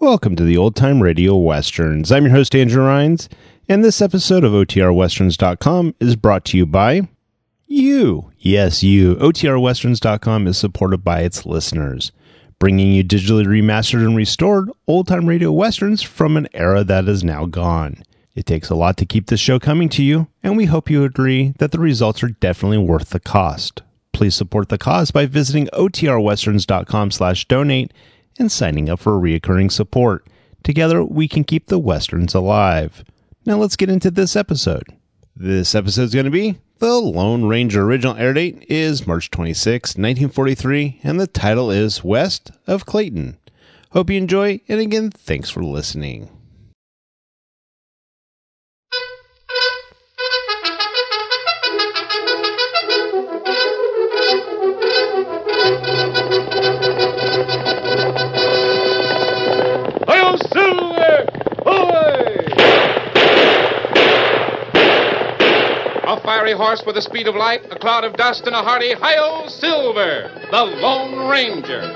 welcome to the Old Time Radio Westerns. I'm your host, Andrew Rhynes, and this episode of OTRWesterns.com is brought to you by you. Yes, you. OTRWesterns.com is supported by its listeners, bringing you digitally remastered and restored old-time radio westerns from an era that is now gone. It takes a lot to keep this show coming to you, and we hope you agree that the results are definitely worth the cost. Please support the cause by visiting OTRWesterns.com/donate and signing up for reoccurring support. Together, we can keep the Westerns alive. Now let's get into this episode. This episode is going to be The Lone Ranger. Original air date is March 26, 1943, and the title is West of Clayton. Hope you enjoy, and again, thanks for listening. A fiery horse with the speed of light, a cloud of dust, and a hearty Hi-Yo Silver, the Lone Ranger.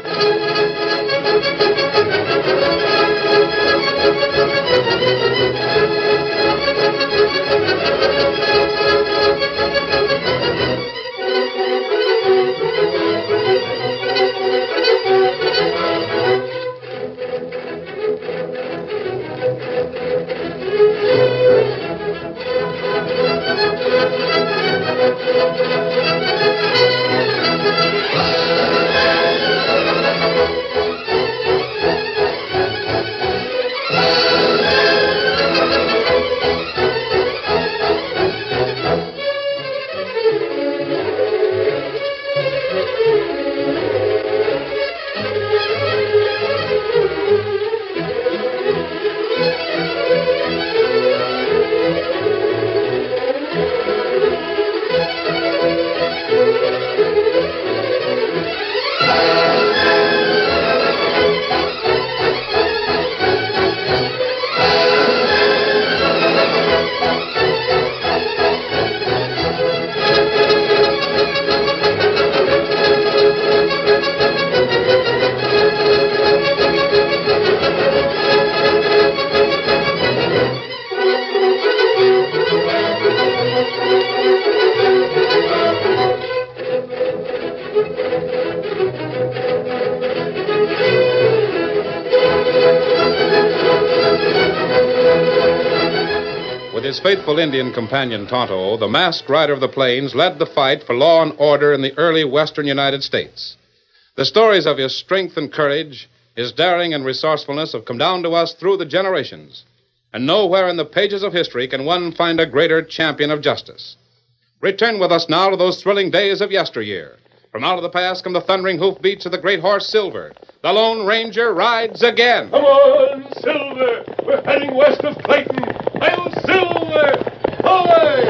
His faithful Indian companion, Tonto, the masked rider of the plains, led the fight for law and order in the early western United States. The stories of his strength and courage, his daring and resourcefulness have come down to us through the generations. And nowhere in the pages of history can one find a greater champion of justice. Return with us now to those thrilling days of yesteryear. From out of the past come the thundering hoofbeats of the great horse Silver. The Lone Ranger rides again. Come on, Silver! We're heading west of Clayton. Hail, Silver! Away!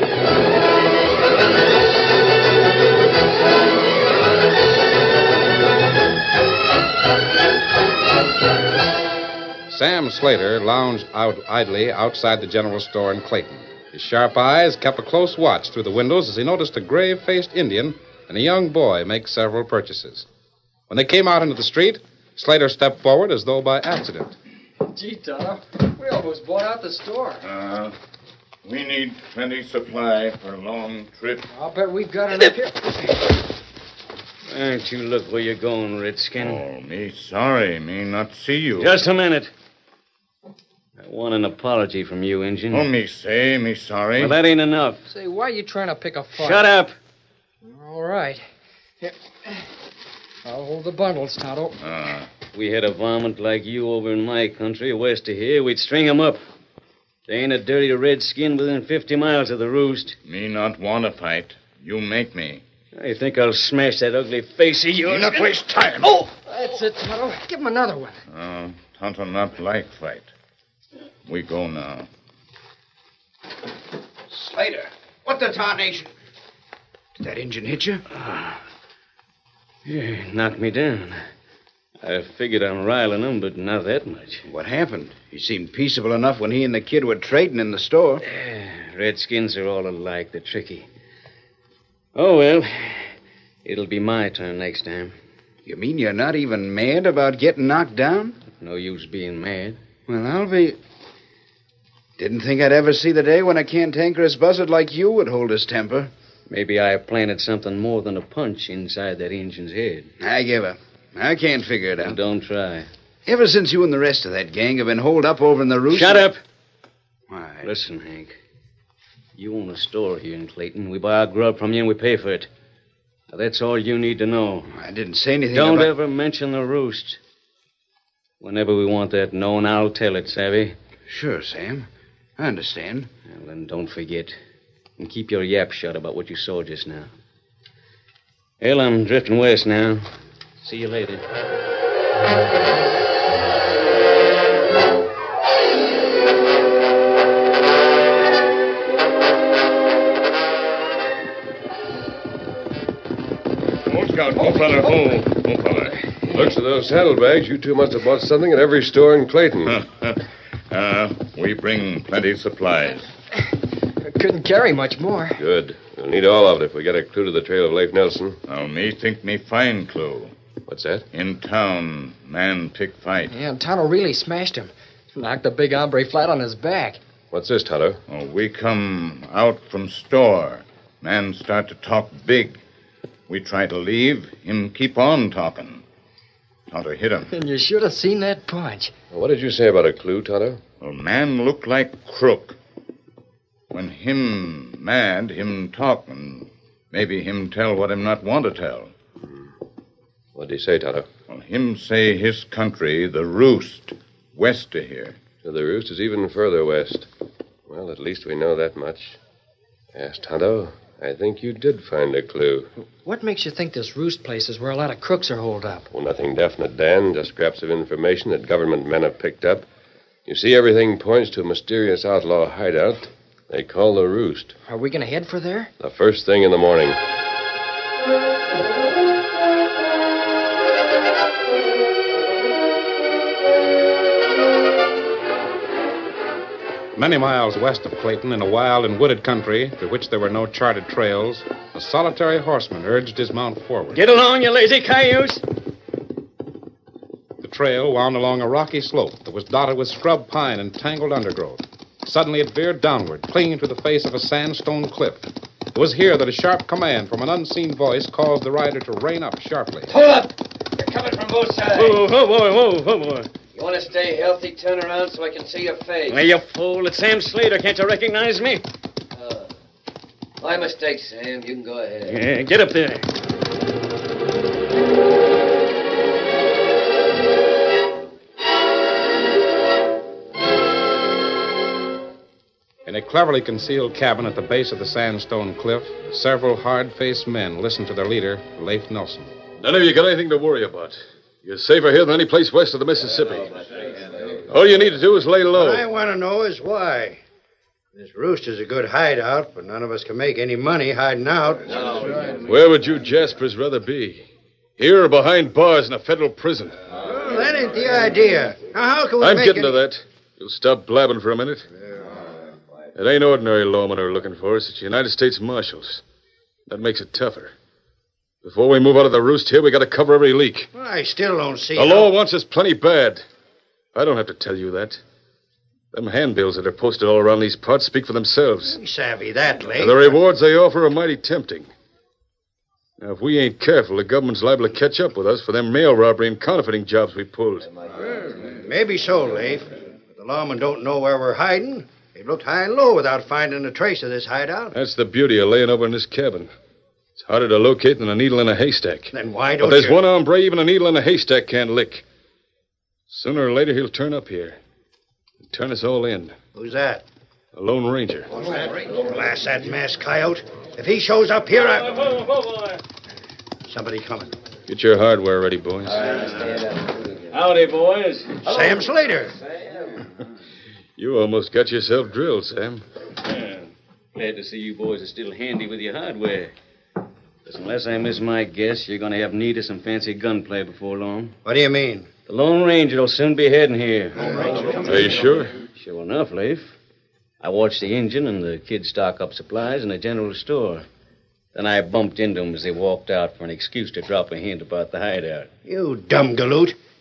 Sam Slater lounged out idly outside the general store in Clayton. His sharp eyes kept a close watch through the windows as he noticed a grave-faced Indian and a young boy make several purchases. When they came out into the street, Slater stepped forward as though by accident. Gee, Tonto, we almost bought out the store. We need plenty supply for a long trip. I'll bet we've got enough here. Don't you look where you're going, Redskin. Oh, me sorry. Me not see you. Just a minute. I want an apology from you, Injun. Oh, me say, me sorry. Well, that ain't enough. Say, why are you trying to pick a fight? Shut up. All right. Here. I'll hold the bundles, Tonto. We had a varmint like you over in my country, west of here, we'd string 'em up. There ain't a dirty redskin within 50 miles of the roost. Me not want to fight. You make me. I think I'll smash that ugly face of yours. Me not waste time. Oh, that's it, Tonto. Give him another one. Tonto not like fight. We go now. Slater, what the tarnation? Did that engine hit you? Yeah, knocked me down. I figured I'm riling him, but not that much. What happened? He seemed peaceable enough when he and the kid were trading in the store. Redskins are all alike. They're tricky. Oh, well, it'll be my turn next time. You mean you're not even mad about getting knocked down? No use being mad. Well, I'll be... Didn't think I'd ever see the day when a cantankerous buzzard like you would hold his temper. Maybe I planted something more than a punch inside that Injun's head. I give up. I can't figure it out. Don't try. Ever since you and the rest of that gang have been holed up over in the roost... Shut up! Why? Listen, Hank. You own a store here in Clayton. We buy our grub from you and we pay for it. Now, that's all you need to know. I didn't say anything Don't about... ever mention the roost. Whenever we want that known, I'll tell it, savvy? Sure, Sam. I understand. Well, then don't forget. And keep your yap shut about what you saw just now. Well, I'm drifting west now. See you later. Old fella, old fella. Looks at those saddlebags. You two must have bought something at every store in Clayton. We bring plenty of supplies. Couldn't carry much more. Good. We'll need all of it if we get a clue to the trail of Leif Nelson. Now, me think me fine clue. What's that? In town, man pick fight. Yeah, and Tonto really smashed him. Knocked the big hombre flat on his back. What's this, Tonto? Oh, we come out from store. Man start to talk big. We try to leave, him keep on talking. Tonto hit him. And you should have seen that punch. Well, what did you say about a clue, Tonto? Well, man look like crook. When him mad, him talk, and maybe him tell what him not want to tell. What did he say, Tonto? Well, him say his country, the Roost, west of here. So the roost is even further west. Well, at least we know that much. Yes, Tonto, I think you did find a clue. What makes you think this roost place is where a lot of crooks are holed up? Well, nothing definite, Dan. Just scraps of information that government men have picked up. You see, everything points to a mysterious outlaw hideout they call the Roost. Are we going to head for there? The first thing in the morning. Many miles west of Clayton, in a wild and wooded country through which there were no charted trails, a solitary horseman urged his mount forward. Get along, you lazy cayuse. The trail wound along a rocky slope that was dotted with scrub pine and tangled undergrowth. Suddenly it veered downward, clinging to the face of a sandstone cliff. It was here that a sharp command from an unseen voice caused the rider to rein up sharply. Hold up! You're coming from both sides. Whoa, boy. You want to stay healthy, turn around so I can see your face. Hey, you fool. It's Sam Slater. Can't you recognize me? My mistake, Sam. You can go ahead. Yeah, get up there. In a cleverly concealed cabin at the base of the sandstone cliff, several hard-faced men listened to their leader, Leif Nelson. None of you got anything to worry about. You're safer here than any place west of the Mississippi. All you need to do is lay low. What I want to know is why. This roost is a good hideout, but none of us can make any money hiding out. Where would you Jaspers rather be? Here or behind bars in a federal prison? Well, that ain't the idea. Now, how can we I'm make getting any... to that. You'll stop blabbing for a minute. It ain't ordinary lawmen who are looking for us. It's United States Marshals. That makes it tougher. Before we move out of the roost here, we got to cover every leak. Well, I still don't see... The law wants us plenty bad. I don't have to tell you that. Them handbills that are posted all around these parts speak for themselves. We savvy that, Leif. And the rewards they offer are mighty tempting. Now, if we ain't careful, the government's liable to catch up with us for them mail robbery and counterfeiting jobs we pulled. Maybe so, Leif. But the lawmen don't know where we're hiding. They've looked high and low without finding a trace of this hideout. That's the beauty of laying over in this cabin. It's harder to locate than a needle in a haystack. Then why But don't there's you... one hombre even a needle in a haystack can't lick. Sooner or later, he'll turn up here. And turn us all in. Who's that? A Lone Ranger. Blast that masked coyote. If he shows up here, Somebody coming. Get your hardware ready, boys. Howdy, boys. Sam Slater. You almost got yourself drilled, Sam. Yeah. Glad to see you boys are still handy with your hardware. But unless I miss my guess, you're going to have need of some fancy gunplay before long. What do you mean? The Lone Ranger will soon be heading here. Are you sure? Sure enough, Leif. I watched the engine and the kids stock up supplies in the general store. Then I bumped into them as they walked out for an excuse to drop a hint about the hideout. You dumb galoot.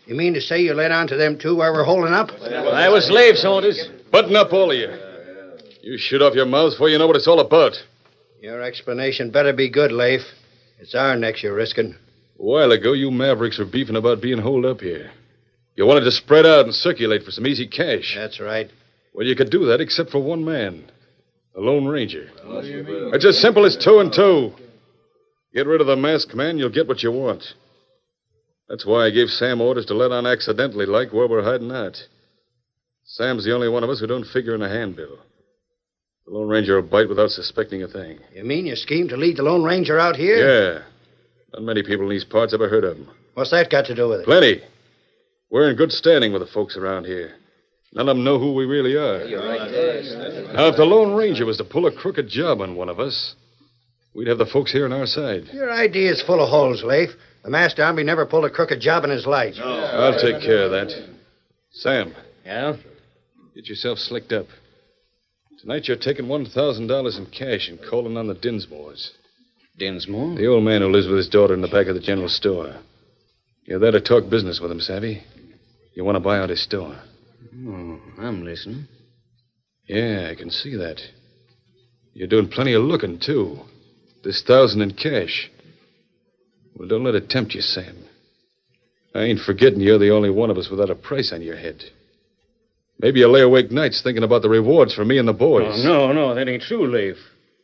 You mean to say you let on to them two while we're holding up? I was slave, Saunders. Button up, all of you. You shoot off your mouths before you know what it's all about. Your explanation better be good, Leif. It's our necks you're risking. A while ago, you mavericks were beefing about being holed up here. You wanted to spread out and circulate for some easy cash. That's right. Well, you could do that except for one man. The Lone Ranger. It's as simple as 2 and 2. Get rid of the masked man, you'll get what you want. That's why I gave Sam orders to let on accidentally like where we're hiding out. Sam's the only one of us who don't figure in a handbill. The Lone Ranger will bite without suspecting a thing. You mean you schemed to lead the Lone Ranger out here? Yeah. Not many people in these parts ever heard of him. What's that got to do with it? Plenty. We're in good standing with the folks around here. None of them know who we really are. You're right. Now, if the Lone Ranger was to pull a crooked job on one of us, we'd have the folks here on our side. Your idea's full of holes, Leif. The masked army never pulled a crooked job in his life. I'll take care of that. Sam, Yeah? get yourself slicked up. Tonight you're taking $1,000 in cash and calling on the Dinsmores. Dinsmore? The old man who lives with his daughter in the back of the general store. You're there to talk business with him, savvy? You want to buy out his store. Oh, I'm listening. Yeah, I can see that. You're doing plenty of looking, too. This 1,000 in cash. Well, don't let it tempt you, Sam. I ain't forgetting you're the only one of us without a price on your head. Maybe you lay awake nights thinking about the rewards for me and the boys. Oh, no, that ain't true, Leif.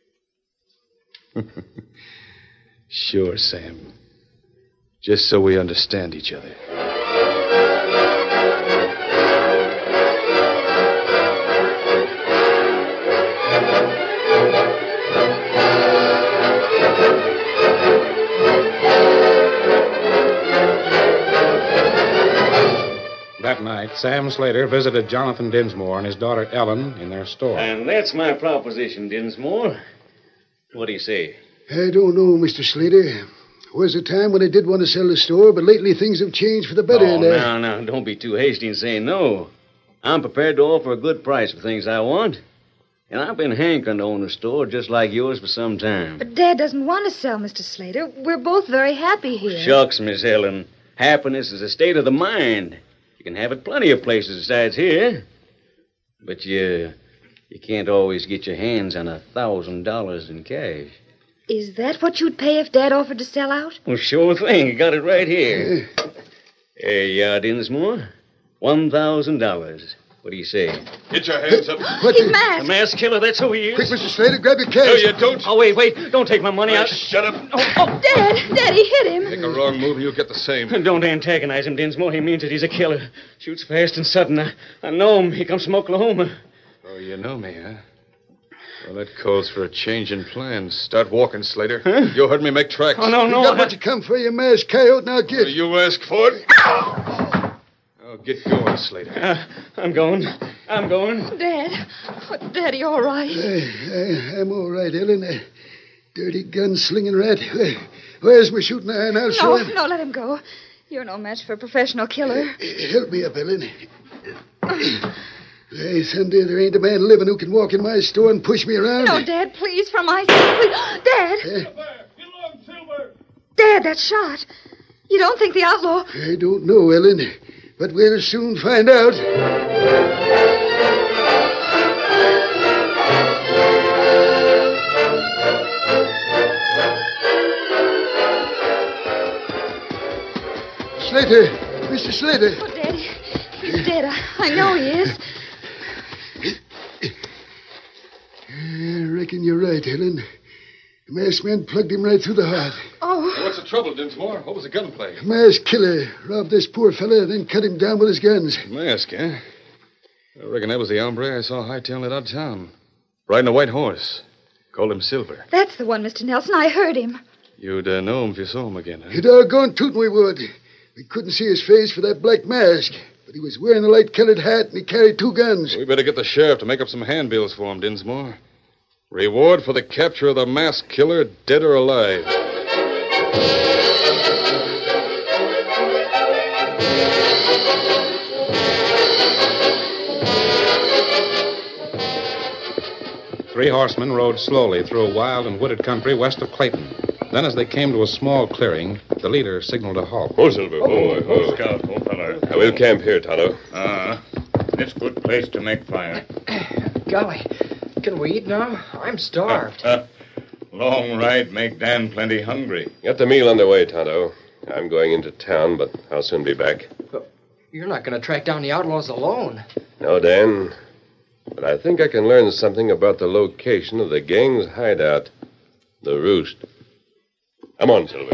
Sure, Sam. Just so we understand each other. That night, Sam Slater visited Jonathan Dinsmore and his daughter Ellen in their store. And that's my proposition, Dinsmore. What do you say? I don't know, Mr. Slater. There was a time when I did want to sell the store, but lately things have changed for the better. Now, don't be too hasty in saying no. I'm prepared to offer a good price for things I want. And I've been hankering to own a store just like yours for some time. But Dad doesn't want to sell, Mr. Slater. We're both very happy here. Shucks, Miss Ellen. Happiness is a state of the mind. You can have it plenty of places besides here. But you can't always get your hands on $1,000 in cash. Is that what you'd pay if Dad offered to sell out? Well, sure thing. You got it right here. Here you are, Dinsmore. $1,000. What do you say? Get your hands up. He's masked. The masked killer, that's who he is. Quick, Mr. Slater, grab your cash. No, you don't. Oh, wait. Don't take my money out. Shut up. Dad, he hit him. Make a wrong move and you'll get the same. Don't antagonize him, Dinsmore. He means it. He's a killer. Shoots fast and sudden. I know him. He comes from Oklahoma. Oh, you know me, huh? Well, that calls for a change in plans. Start walking, Slater. Huh? You heard me make tracks. Oh, no. You got what you come for, you masked coyote. Now get. You asked for it. Oh, get going, Slater. I'm going. Dad. Oh, Daddy, all right? I'm all right, Ellen. Dirty gun-slinging rat. Where's my shooting iron? I'll show him. No, let him go. You're no match for a professional killer. Help me up, Ellen. Hey, someday there ain't a man living who can walk in my store and push me around. No, Dad, please, for my sake. Please. Dad! Silver! Dad, that shot. You don't think the outlaw... I don't know, Ellen, but we'll soon find out. Slater! Mr. Slater! Oh, Daddy, he's dead. I know he is. I reckon you're right, Ellen. The masked man plugged him right through the heart. Oh. What's the trouble, Dinsmore? What was the gunplay? Masked killer robbed this poor fella, then cut him down with his guns. Mask, eh? I reckon that was the hombre I saw hightailing it out of town. Riding a white horse. Called him Silver. That's the one, Mr. Nelson. I heard him. You'd know him if you saw him again, huh? You doggone tootin' we would. We couldn't see his face for that black mask. But he was wearing a light-colored hat, and he carried 2 guns. We better get the sheriff to make up some handbills for him, Dinsmore. Reward for the capture of the masked killer, dead or alive. Three horsemen rode slowly through a wild and wooded country west of Clayton. Then, as they came to a small clearing, the leader signaled a halt. Ho, Silver. Ho, Scout, ho, fella. We'll camp here, Tonto. It's a good place to make fire. Golly, can we eat now? I'm starved. Long ride make Dan plenty hungry. Get the meal underway, Tonto. I'm going into town, but I'll soon be back. You're not going to track down the outlaws alone. No, Dan. But I think I can learn something about the location of the gang's hideout. The Roost. Come on, Silver.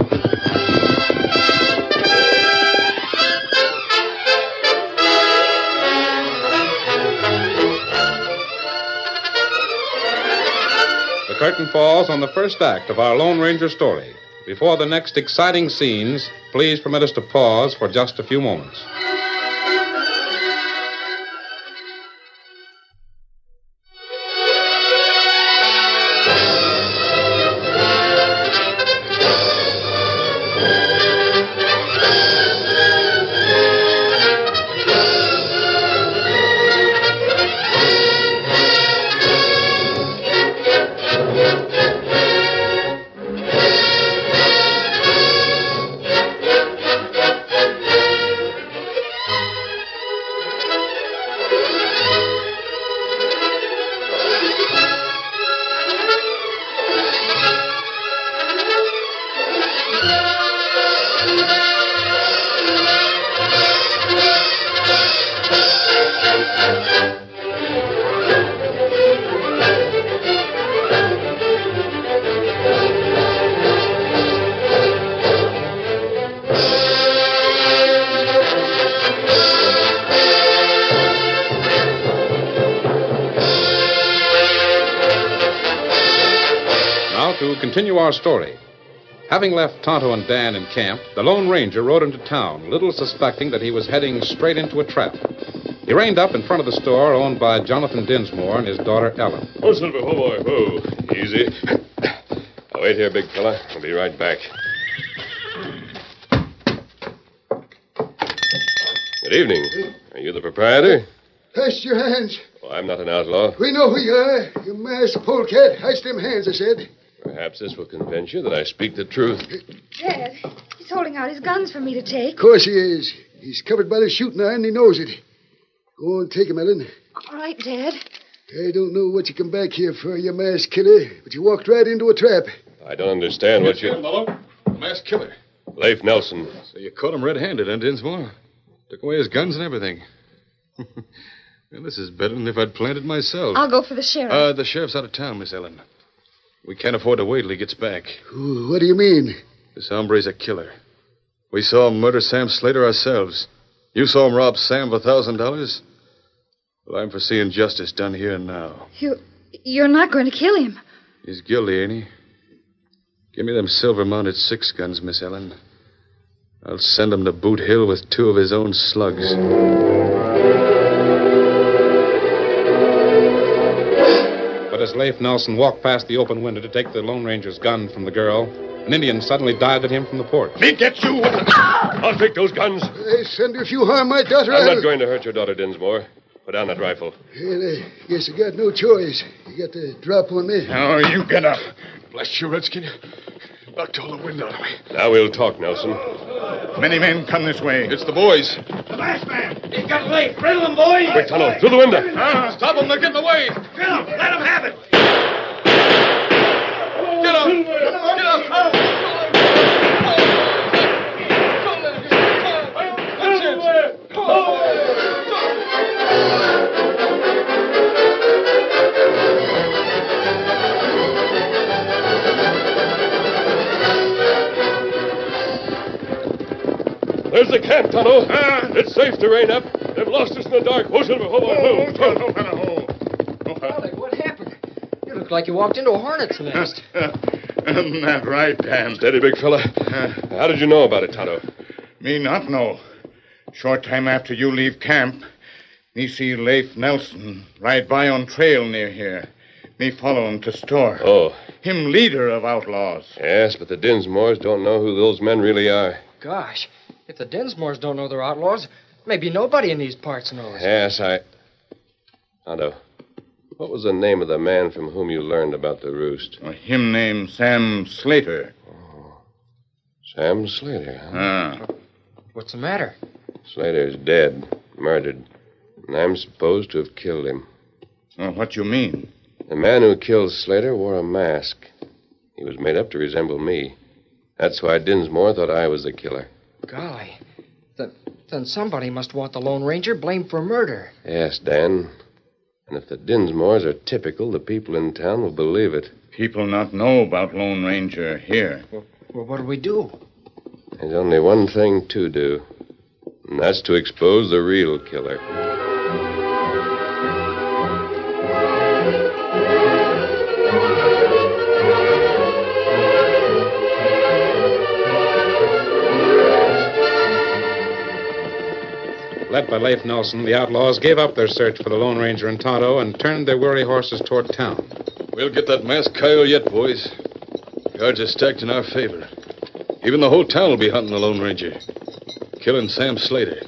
The curtain falls on the first act of our Lone Ranger story. Before the next exciting scenes, please permit us to pause for just a few moments. To continue our story. Having left Tonto and Dan in camp, the Lone Ranger rode into town, little suspecting that he was heading straight into a trap. He reined up in front of the store owned by Jonathan Dinsmore and his daughter Ellen. Oh, Silver, oh, boy, oh. Easy. I'll wait here, big fella. I'll be right back. Good evening. Are you the proprietor? Pass your hands. Oh, I'm not an outlaw. We know who you are. You masked polecat. Ice them hands, I said. Perhaps this will convince you that I speak the truth. Dad, he's holding out his guns for me to take. Of course he is. He's covered by the shooting iron and he knows it. Go on, take him, Ellen. All right, Dad. I don't know what you come back here for, you masked killer, but you walked right into a trap. I don't understand what you... Hello? Masked killer. Leif Nelson. So you caught him red-handed, huh, Dinsmore? Took away his guns and everything. Well, this is better than if I'd planned it myself. I'll go for the sheriff. The sheriff's out of town, Miss Ellen. We can't afford to wait till he gets back. Ooh, what do you mean? This hombre's a killer. We saw him murder Sam Slater ourselves. You saw him rob Sam for $1,000? Well, I'm for seeing justice done here and now. You're not going to kill him. He's guilty, ain't he? Give me them silver-mounted 6 guns, Miss Ellen. I'll send him to Boot Hill with 2 of his own slugs. But as Leif Nelson walked past the open window to take the Lone Ranger's gun from the girl, an Indian suddenly dived at him from the porch. Me get you! I'll take those guns. Hey, Senator, if you harm my daughter, I'm not going to hurt your daughter, Dinsmore. Put down that rifle. Well, I guess I got no choice. You got the drop on me. Now, you get up. Bless you, Redskin. Knocked all the wind out of me. Now we'll talk, Nelson. Many men come this way. It's the boys. The masked man. He's got Leif. Riddle him, boys. Quick, Tonto, through the window. Stop them. They're getting away. Kill him. Let him have it. Get up. Get up. There's the camp, Tonto. It's safe to rein up. They've lost us in the dark. Oh, Silver, Golly, what happened? You look like you walked into a hornet's nest. Isn't that right, Dan? Steady, big fella. How did you know about it, Tonto? Me not know. Short time after you leave camp, me see Leif Nelson ride by on trail near here. Me follow him to store. Oh. Him leader of outlaws. Yes, but the Dinsmores don't know who those men really are. Gosh, if the Dinsmores don't know they're outlaws, maybe nobody in these parts knows. Yes, Tonto, what was the name of the man from whom you learned about the Roost? Him named Sam Slater. Sam Slater, huh? What's the matter? Slater's dead, murdered, and I'm supposed to have killed him. What you mean? The man who killed Slater wore a mask. He was made up to resemble me. That's why Dinsmore thought I was the killer. Golly. Then somebody must want the Lone Ranger blamed for murder. Yes, Dan. And if the Dinsmores are typical, the people in town will believe it. People not know about Lone Ranger here. Well, what do we do? There's only one thing to do, and that's to expose the real killer. Led by Leif Nelson, the outlaws gave up their search for the Lone Ranger and Tonto and turned their weary horses toward town. We'll get that masked coyote yet, boys. Cards are stacked in our favor. Even the whole town will be hunting the Lone Ranger. Killing Sam Slater.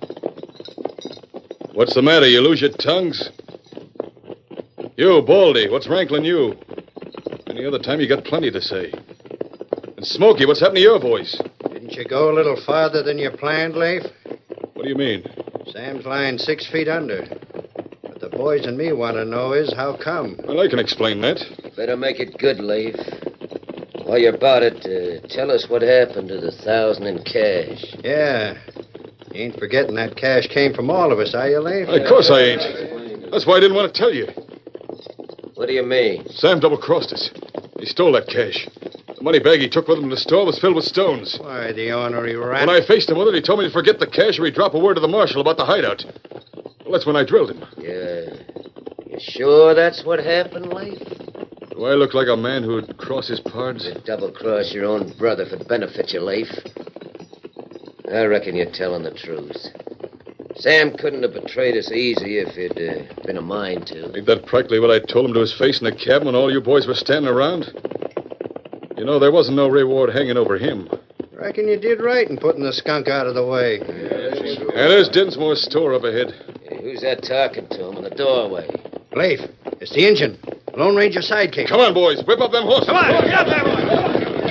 What's the matter? You lose your tongues? You, Baldy, what's rankling you? Any other time you got plenty to say. And Smokey, what's happened to your voice? Didn't you go a little farther than you planned, Leif? What do you mean? Sam's lying 6 feet under. What the boys and me want to know is how come. Well, I can explain that. Better make it good, Leif. While you're about it, tell us what happened to the 1,000 in cash. Yeah. You ain't forgetting that cash came from all of us, are you, Leif? Of course I ain't. That's why I didn't want to tell you. What do you mean? Sam double-crossed us. He stole that cash. The money bag he took with him to the store was filled with stones. Why, the ornery rat. When I faced him with it, he told me to forget the cash or he'd drop a word to the marshal about the hideout. Well, that's when I drilled him. Yeah. You sure that's what happened, Leif? Do I look like a man who'd cross his pards? You double-cross your own brother for benefit, you, Leif. I reckon you're telling the truth. Sam couldn't have betrayed us easy if he'd been a mind to. Ain't that practically what I told him to his face in the cabin when all you boys were standing around? You know, there wasn't no reward hanging over him. Reckon you did right in putting the skunk out of the way. And there's Dinsmore's store up ahead. Hey, who's that talking to him in the doorway? Leif, it's the engine. Lone Ranger sidekick. Come on, boys. Whip up them horses. Come on, get up there, boys.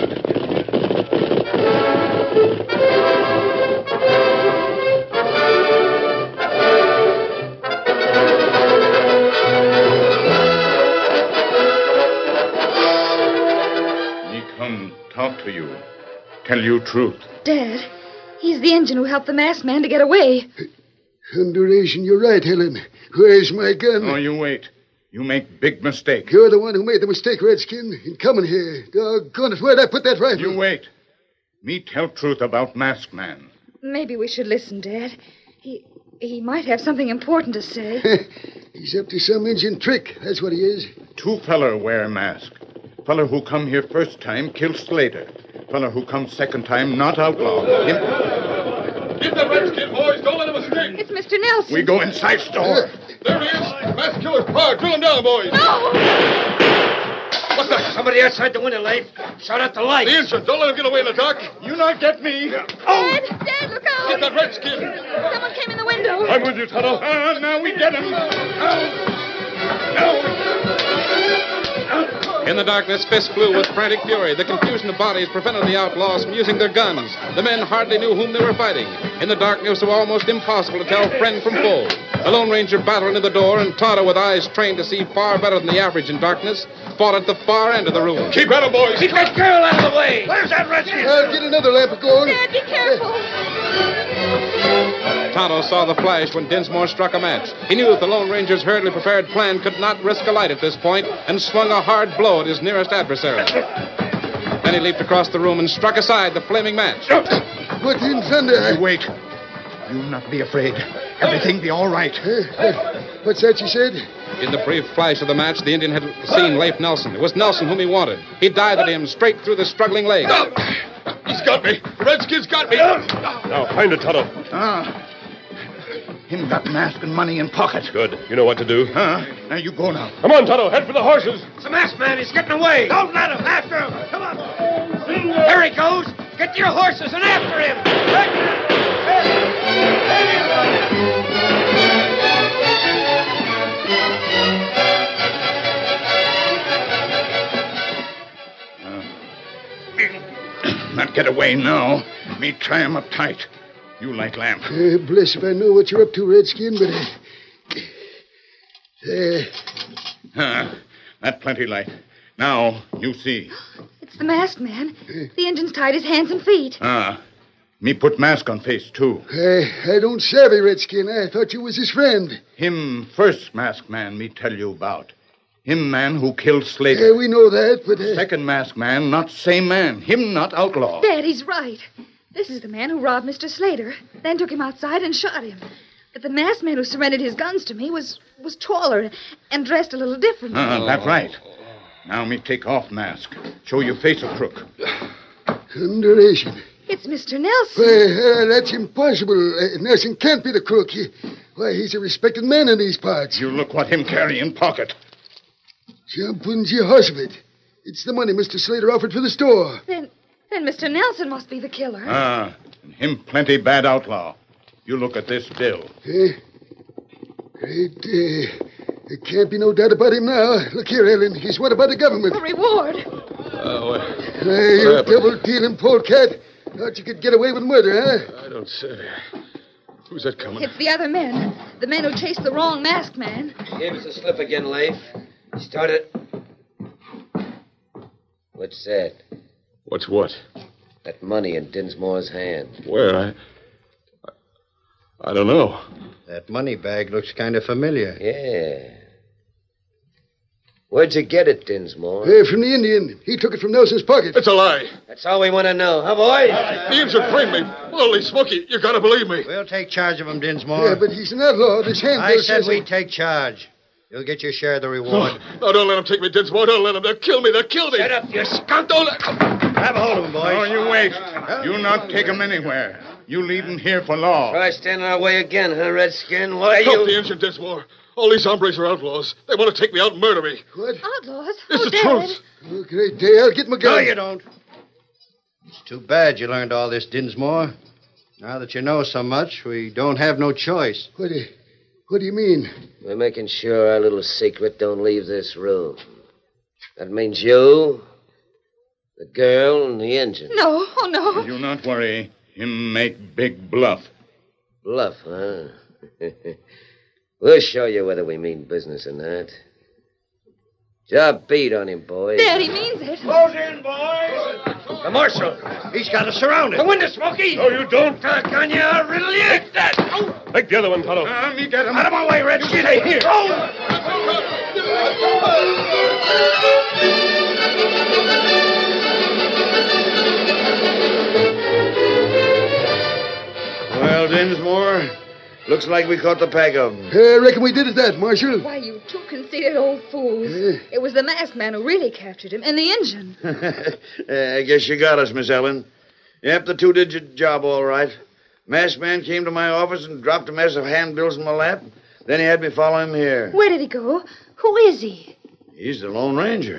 Talk to you. Tell you truth. Dad, he's the engine who helped the masked man to get away. Thunderation, you're right, Helen. Where's my gun? Oh, you wait. You make big mistake. You're the one who made the mistake, Redskin, in coming here. Doggone it, where'd I put that rifle? You wait. Me tell truth about masked man. Maybe we should listen, Dad. He might have something important to say. He's up to some Indian trick, that's what he is. 2 feller wear mask. Feller who come here first time, kill Slater. Feller who come second time, not outlaw. Get the Redskin, boys. Don't let him escape. It's Mr. Nelson. We go inside store. There he is. Masked killer's power. Drill him down, boys. No! What's that? Somebody outside the window, Leif. Shut out the light. The engine. Don't let him get away in the dark. You not get me. Dad, look out. Get that Redskin. Someone came in the window. I'm with you, Tonto. Now we get him. In the darkness, fists flew with frantic fury. The confusion of bodies prevented the outlaws from using their guns. The men hardly knew whom they were fighting. In the darkness, it was almost impossible to tell friend from foe. The Lone Ranger battled into the door, and Tonto, with eyes trained to see far better than the average in darkness, fought at the far end of the room. Keep at him, boys. Keep that girl out of the way. Where's that Redskin? I'll get another lamp of gold. Dad, be careful. Tonto saw the flash when Dinsmore struck a match. He knew that the Lone Ranger's hurriedly prepared plan could not risk a light at this point, and swung a hard blow at his nearest adversary. Then he leaped across the room and struck aside the flaming match. What in thunder? You wait. You not be afraid. Everything be all right. What's that you said? In the brief flash of the match, the Indian had seen Leif Nelson. It was Nelson whom he wanted. He dived at him straight through the struggling leg. He's got me. Redskin's got me. Now, find it, Tonto. Him got mask and money in pocket. Good. You know what to do. Now you go now. Come on, Tonto. Head for the horses. It's a masked man. He's getting away. Don't let him. After him. Come on. There he goes. Get your horses and after him. That get away now. Me try him up tight. You light lamp. Bless if I know what you're up to, Redskin, but... That plenty light. Now, you see. It's the masked man. The Injun's tied his hands and feet. Me put mask on face, too. I don't savvy, Redskin. I thought you was his friend. Him first masked man me tell you about. Him man who killed Slater. We know that, but... Second masked man, not same man. Him not outlaw. Daddy's right. This is the man who robbed Mr. Slater, then took him outside and shot him. But the masked man who surrendered his guns to me was taller and dressed a little differently. That's right. Now me take off mask. Show your face a crook. Thunderation. It's Mr. Nelson. Well, that's impossible. Nelson can't be the crook. He's a respected man in these parts. You look what him carry in pocket. Jumping the horse of it. It's the money Mr. Slater offered for the store. Then Mr. Nelson must be the killer. And him plenty bad outlaw. You look at this bill. Great day. There can't be no doubt about him now. Look here, Ellen. He's what about the government? A reward. You double-dealing polecat. Thought you could get away with murder, huh? I don't say. Who's that coming? It's the other men. The men who chased the wrong masked man. He gave us a slip again, Leif. He started... What's that? What's what? That money in Dinsmore's hand. Where? I don't know. That money bag looks kind of familiar. Yeah. Where'd you get it, Dinsmore? From the Indian. He took it from Nelson's pocket. It's a lie. That's all we want to know, huh, boys? The Indian framed me. Holy Smoky, you gotta believe me. We'll take charge of him, Dinsmore. Yeah, but he's an outlaw. This handbill I said says... we'd take charge. You'll get your share of the reward. No, don't let him take me, Dinsmore. Don't let him. They'll kill me. They'll kill me. Shut up, you skunk. Don't let... Grab a hold of him, boys. No, you wait. You not take him anywhere. You leave him here for law. Try standing our way again, huh, Redskin? Why Help you... the Indian, Dinsmore. All these hombres are outlaws. They want to take me out and murder me. What? Outlaws? It's the Dad. truth. Oh, great day. I'll get my gun. No, you don't. It's too bad you learned all this, Dinsmore. Now that you know so much, we don't have no choice. What do you mean? We're making sure our little secret don't leave this room. That means you, the girl, and the engine. No, oh no. You not worry. Him make big bluff. Bluff, huh? We'll show you whether we mean business or not. Job beat on him, boys. Daddy means it. Close in, boys. The marshal. He's got us surrounded. The window, Smoky. No, you don't. Can you riddle you? Take that. Oh. Take the other one, Tonto. Me get him. Out of my way, Red. Stay here. Well, Dinsmore, looks like we caught the pack of them. I reckon we did it that, Marshal. Why, you two conceited old fools. It was the masked man who really captured him, and the engine. I guess you got us, Miss Ellen. Yep, the two did your job all right. Masked man came to my office and dropped a mess of handbills in my lap. Then he had me follow him here. Where did he go? Who is he? He's the Lone Ranger.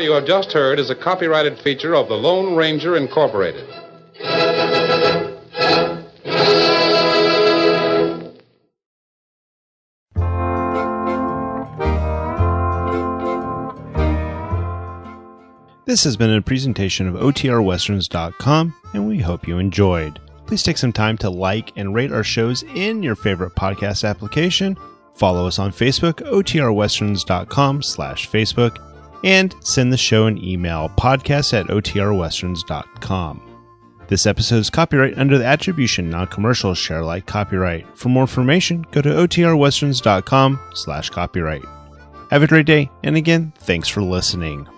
you have just heard is a copyrighted feature of the Lone Ranger Incorporated. This has been a presentation of OTRWesterns.com, and we hope you enjoyed. Please take some time to like and rate our shows in your favorite podcast application. Follow us on Facebook, OTRWesterns.com/Facebook, and send the show an email, podcast@OTRWesterns.com. This episode is copyright under the Attribution Non-Commercial Share Alike copyright. For more information, go to OTRWesterns.com/copyright. Have a great day, and again, thanks for listening.